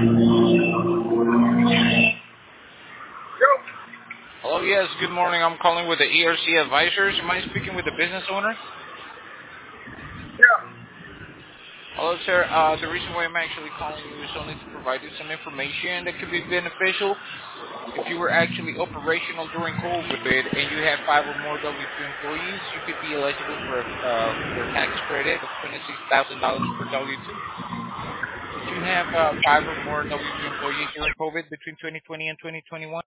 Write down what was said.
Hello, yes, good morning. I'm calling with the ERC Advisors. Am I speaking with the business owner? Hello, sir. The reason why I'm actually calling you is only to provide you some information that could be beneficial. If you were actually operational during COVID and you have 5 or more W-2 employees, you could be eligible for a tax credit of $26,000 per W-2. Did you have 5 or more W-2 employees during COVID between 2020 and 2021?